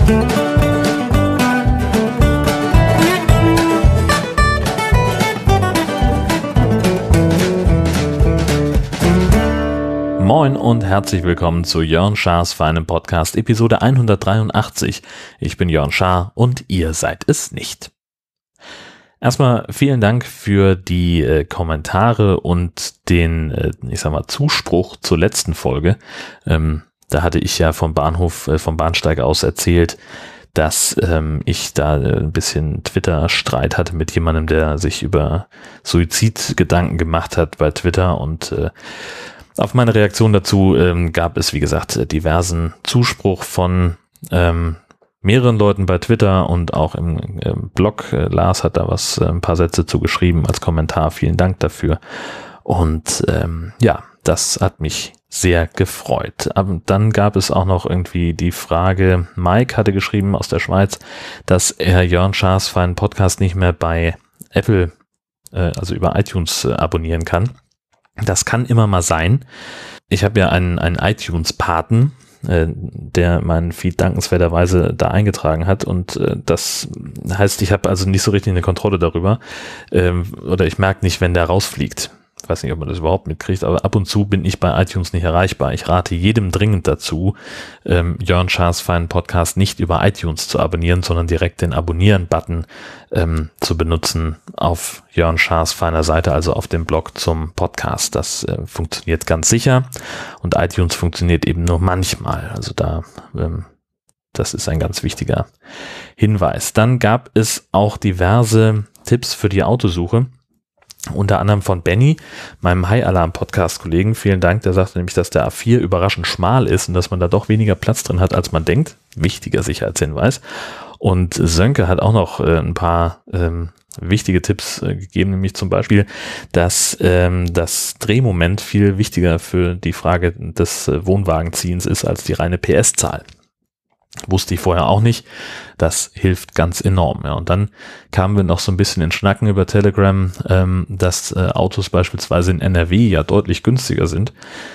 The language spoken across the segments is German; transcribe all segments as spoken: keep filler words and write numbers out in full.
Moin und herzlich willkommen zu Jörn Schars feinem Podcast, Episode hundertdreiundachtzig. Ich bin Jörn Schaar und ihr seid es nicht. Erstmal vielen Dank für die äh, Kommentare und den, äh, ich sag mal, Zuspruch zur letzten Folge. Ähm, da hatte ich ja vom Bahnhof, äh, vom Bahnsteig aus erzählt, dass ähm, ich da äh, ein bisschen Twitter-Streit hatte mit jemandem, der sich über Suizidgedanken gemacht hat bei Twitter, und äh, auf meine Reaktion dazu ähm, gab es, wie gesagt, diversen Zuspruch von ähm, mehreren Leuten bei Twitter und auch im, im Blog. Äh, Lars hat da was, äh, ein paar Sätze zugeschrieben als Kommentar. Vielen Dank dafür. Und ähm, ja, das hat mich sehr gefreut. Aber dann gab es auch noch irgendwie die Frage, Mike hatte geschrieben aus der Schweiz, dass er Jörn Schars feinen Podcast nicht mehr bei Apple, äh, also über iTunes, äh, abonnieren kann. Das kann immer mal sein. Ich habe ja einen, einen iTunes-Paten, äh, der meinen Feed dankenswerterweise da eingetragen hat, und äh, das heißt, ich habe also nicht so richtig eine Kontrolle darüber, ähm, oder ich merke nicht, wenn der rausfliegt. Ich weiß nicht, ob man das überhaupt mitkriegt, aber ab und zu bin ich bei iTunes nicht erreichbar. Ich rate jedem dringend dazu, ähm, Jörn Schars feinen Podcast nicht über iTunes zu abonnieren, sondern direkt den Abonnieren-Button ähm, zu benutzen auf Jörn Schars feiner Seite, also auf dem Blog zum Podcast. Das äh, funktioniert ganz sicher, und iTunes funktioniert eben nur manchmal. Also da, ähm, das ist ein ganz wichtiger Hinweis. Dann gab es auch diverse Tipps für die Autosuche. Unter anderem von Benny, meinem High-Alarm-Podcast-Kollegen. Vielen Dank, der sagte nämlich, dass der A vier überraschend schmal ist und dass man da doch weniger Platz drin hat, als man denkt. Wichtiger Sicherheitshinweis. Und Sönke hat auch noch äh, ein paar ähm, wichtige Tipps äh, gegeben, nämlich zum Beispiel, dass ähm, das Drehmoment viel wichtiger für die Frage des äh, Wohnwagenziehens ist als die reine P S-Zahl. Wusste ich vorher auch nicht. Das hilft ganz enorm. Ja. Und dann kamen wir noch so ein bisschen in Schnacken über Telegram, ähm, dass äh, Autos beispielsweise in N R W ja deutlich günstiger sind.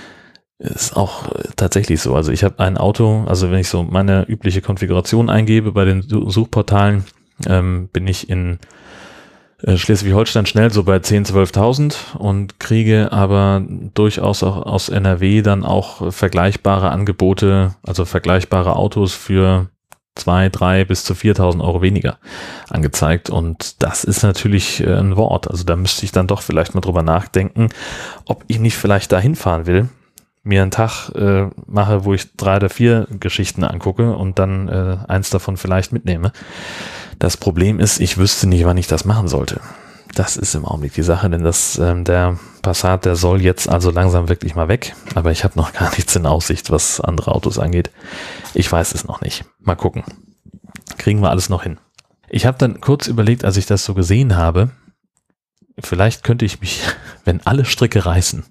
Ist auch äh, tatsächlich so. Also ich habe ein Auto, also wenn ich so meine übliche Konfiguration eingebe bei den Suchportalen, ähm, bin ich in Schleswig-Holstein schnell so bei zehntausend, zwölftausend und kriege aber durchaus auch aus N R W dann auch vergleichbare Angebote, also vergleichbare Autos für zweitausend, dreitausend bis zu viertausend Euro weniger angezeigt, und das ist natürlich ein Wort. Also da müsste ich dann doch vielleicht mal drüber nachdenken, ob ich nicht vielleicht da hinfahren will, mir einen Tag äh, mache, wo ich drei oder vier Geschichten angucke und dann äh, eins davon vielleicht mitnehme. Das Problem ist, ich wüsste nicht, wann ich das machen sollte. Das ist im Augenblick die Sache, denn das, ähm, der Passat, der soll jetzt also langsam wirklich mal weg, aber ich habe noch gar nichts in Aussicht, was andere Autos angeht. Ich weiß es noch nicht. Mal gucken. Kriegen wir alles noch hin. Ich habe dann kurz überlegt, als ich das so gesehen habe, vielleicht könnte ich mich, wenn alle Stricke reißen,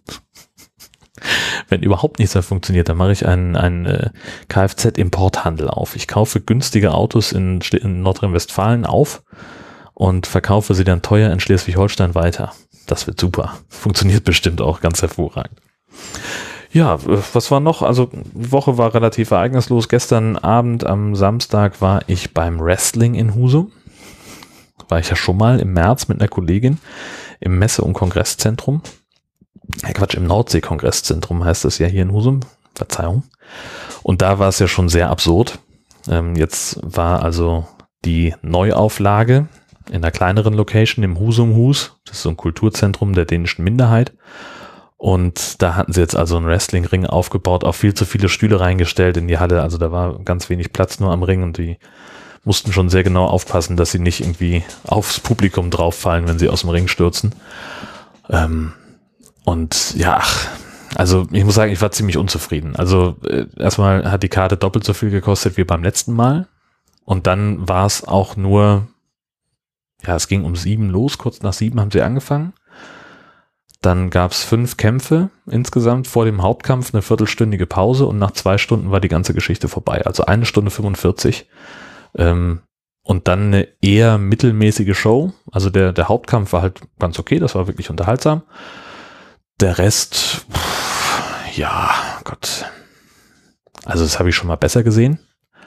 wenn überhaupt nichts mehr funktioniert, dann mache ich einen, einen äh, Kfz-Importhandel auf. Ich kaufe günstige Autos in, in Nordrhein-Westfalen auf und verkaufe sie dann teuer in Schleswig-Holstein weiter. Das wird super. Funktioniert bestimmt auch ganz hervorragend. Ja, was war noch? Also die Woche war relativ ereignislos. Gestern Abend am Samstag war ich beim Wrestling in Husum. War ich ja schon mal im März mit einer Kollegin im Messe- und Kongresszentrum. Ja, Quatsch, im Nordsee-Kongresszentrum heißt das ja hier in Husum. Verzeihung. Und da war es ja schon sehr absurd. Ähm, jetzt war also die Neuauflage in einer kleineren Location im Husumhus. Das ist so ein Kulturzentrum der dänischen Minderheit. Und da hatten sie jetzt also einen Wrestling-Ring aufgebaut, auch viel zu viele Stühle reingestellt in die Halle. Also da war ganz wenig Platz nur am Ring, und die mussten schon sehr genau aufpassen, dass sie nicht irgendwie aufs Publikum drauffallen, wenn sie aus dem Ring stürzen. Ähm, Und ja, ach, also ich muss sagen, ich war ziemlich unzufrieden. Also äh, erstmal hat die Karte doppelt so viel gekostet wie beim letzten Mal. Und dann war es auch nur, ja, es ging um sieben los, kurz nach sieben haben sie angefangen. Dann gab es fünf Kämpfe insgesamt, vor dem Hauptkampf eine viertelstündige Pause, und nach zwei Stunden war die ganze Geschichte vorbei. Also eine Stunde fünfundvierzig. Ähm, und dann eine eher mittelmäßige Show. Also der, der Hauptkampf war halt ganz okay, das war wirklich unterhaltsam. Der Rest, pff, ja, Gott. Also das habe ich schon mal besser gesehen.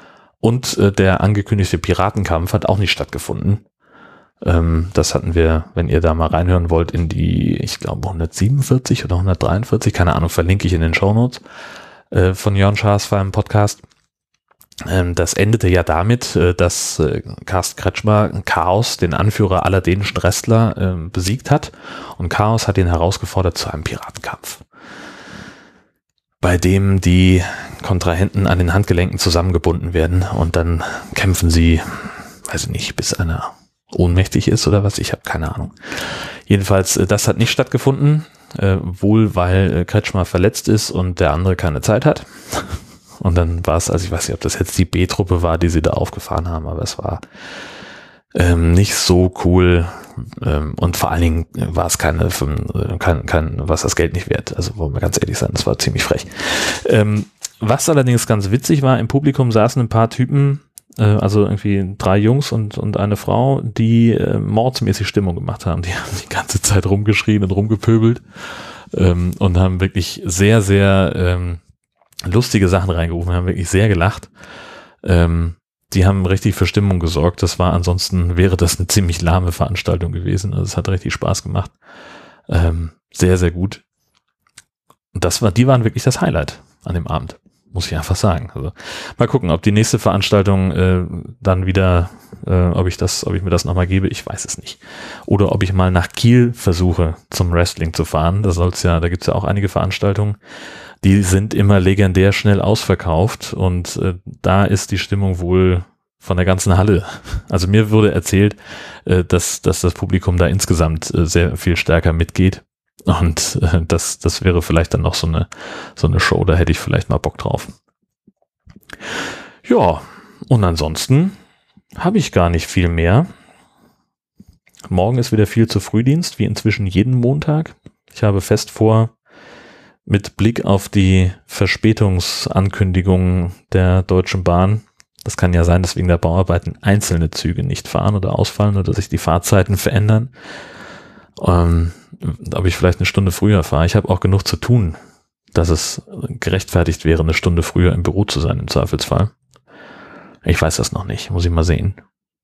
Und äh, der angekündigte Piratenkampf hat auch nicht stattgefunden. Ähm, das hatten wir, wenn ihr da mal reinhören wollt, in die, ich glaube, hundertsiebenundvierzig oder hundertdreiundvierzig, keine Ahnung, verlinke ich in den Shownotes äh, von Jörn Schaas für einen Podcast. Ähm, das endete ja damit, äh, dass äh, Carsten Kretschmer Chaos, den Anführer aller dänischen Wrestler, äh, besiegt hat. Und Chaos hat ihn herausgefordert zu einem Piratenkampf, bei dem die Kontrahenten an den Handgelenken zusammengebunden werden und dann kämpfen sie, weiß ich nicht, bis einer ohnmächtig ist oder was, ich habe keine Ahnung. Jedenfalls, das hat nicht stattgefunden, äh, wohl weil äh, Kretschmer verletzt ist und der andere keine Zeit hat. Und dann war es, also ich weiß nicht, ob das jetzt die B-Truppe war, die sie da aufgefahren haben, aber es war ähm, nicht so cool ähm, und vor allen Dingen war es keine, kein, kein, was das Geld nicht wert. Also wollen wir ganz ehrlich sein, das war ziemlich frech. Ähm, was allerdings ganz witzig war, im Publikum saßen ein paar Typen, äh, also irgendwie drei Jungs und, und eine Frau, die äh, mordsmäßig Stimmung gemacht haben. Die haben die ganze Zeit rumgeschrien und rumgepöbelt ähm, und haben wirklich sehr, sehr ähm, lustige Sachen reingerufen, haben wirklich sehr gelacht. Ähm, die haben richtig für Stimmung gesorgt. Das war ansonsten, wäre das eine ziemlich lahme Veranstaltung gewesen. Also es hat richtig Spaß gemacht. Ähm, sehr, sehr gut. Und das war, die waren wirklich das Highlight an dem Abend, muss ich einfach sagen. Also mal gucken, ob die nächste Veranstaltung äh, dann wieder, äh, ob ich das, ob ich mir das nochmal gebe, ich weiß es nicht. Oder ob ich mal nach Kiel versuche, zum Wrestling zu fahren. Da soll's ja, da gibt's ja auch einige Veranstaltungen. Die sind immer legendär schnell ausverkauft und äh, da ist die Stimmung wohl von der ganzen Halle. Also mir wurde erzählt, äh, dass, dass das Publikum da insgesamt äh, sehr viel stärker mitgeht und äh, das, das wäre vielleicht dann noch so eine, so eine Show, da hätte ich vielleicht mal Bock drauf. Ja, und ansonsten habe ich gar nicht viel mehr. Morgen ist wieder viel zu Frühdienst, wie inzwischen jeden Montag. Ich habe fest vor, mit Blick auf die Verspätungsankündigungen der Deutschen Bahn, das kann ja sein, dass wegen der Bauarbeiten einzelne Züge nicht fahren oder ausfallen oder sich die Fahrzeiten verändern, ähm, ob ich vielleicht eine Stunde früher fahre. Ich habe auch genug zu tun, dass es gerechtfertigt wäre, eine Stunde früher im Büro zu sein im Zweifelsfall. Ich weiß das noch nicht, muss ich mal sehen.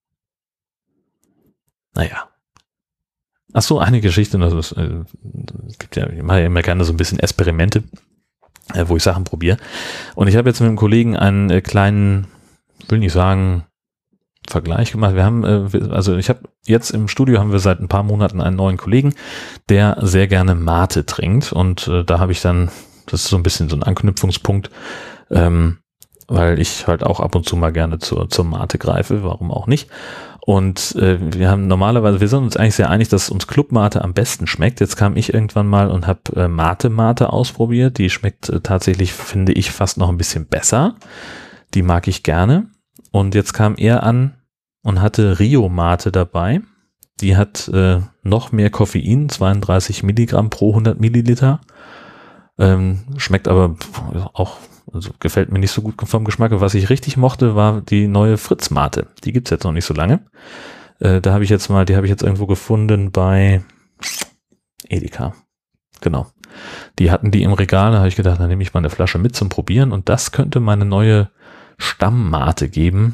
Naja. Ach so, eine Geschichte, also es, äh, es gibt ja, ich mache ja immer gerne so ein bisschen Experimente, äh, wo ich Sachen probiere. Und ich habe jetzt mit einem Kollegen einen äh, kleinen, will nicht sagen, Vergleich gemacht. Wir haben, äh, also ich habe jetzt im Studio haben wir seit ein paar Monaten einen neuen Kollegen, der sehr gerne Mate trinkt. Und äh, da habe ich dann, das ist so ein bisschen so ein Anknüpfungspunkt, ähm, weil ich halt auch ab und zu mal gerne zur, zur Mate greife, warum auch nicht. Und äh, wir haben normalerweise, wir sind uns eigentlich sehr einig, dass uns Club Mate am besten schmeckt. Jetzt kam ich irgendwann mal und habe äh, Mate Mate ausprobiert. Die schmeckt äh, tatsächlich, finde ich, fast noch ein bisschen besser. Die mag ich gerne. Und jetzt kam er an und hatte Rio Mate dabei. Die hat äh, noch mehr Koffein, zweiunddreißig Milligramm pro hundert Milliliter. Ähm, schmeckt aber auch, also gefällt mir nicht so gut vom Geschmack. Was ich richtig mochte, war die neue Fritz Mate. Die gibt's jetzt noch nicht so lange. Äh, da habe ich jetzt mal, die habe ich jetzt irgendwo gefunden bei Edeka. Genau. Die hatten die im Regal, da habe ich gedacht, dann nehme ich mal eine Flasche mit zum Probieren und das könnte meine neue Stammmate geben.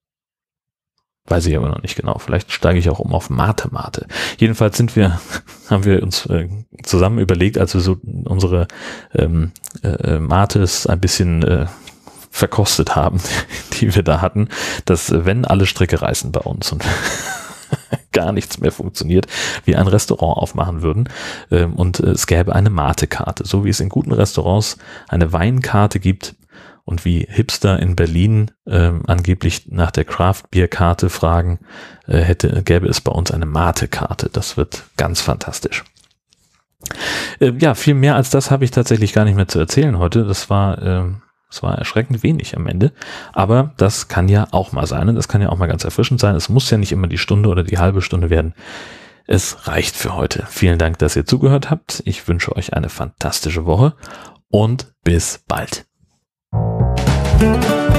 Weiß ich aber noch nicht genau. Vielleicht steige ich auch um auf Mate-Mate. Jedenfalls sind wir, haben wir uns äh, zusammen überlegt, als wir so unsere ähm, äh, Mates ein bisschen äh, verkostet haben, die wir da hatten, dass wenn alle Stricke reißen bei uns und gar nichts mehr funktioniert, wir ein Restaurant aufmachen würden ähm, und äh, es gäbe eine Mate-Karte, so wie es in guten Restaurants eine Weinkarte gibt. Und wie Hipster in Berlin ähm, angeblich nach der Craft-Bier-Karte fragen, äh, hätte, gäbe es bei uns eine Mate-Karte. Das wird ganz fantastisch. Äh, ja, viel mehr als das habe ich tatsächlich gar nicht mehr zu erzählen heute. Das war, äh, das war erschreckend wenig am Ende. Aber das kann ja auch mal sein. Und das kann ja auch mal ganz erfrischend sein. Es muss ja nicht immer die Stunde oder die halbe Stunde werden. Es reicht für heute. Vielen Dank, dass ihr zugehört habt. Ich wünsche euch eine fantastische Woche und bis bald. Thank you.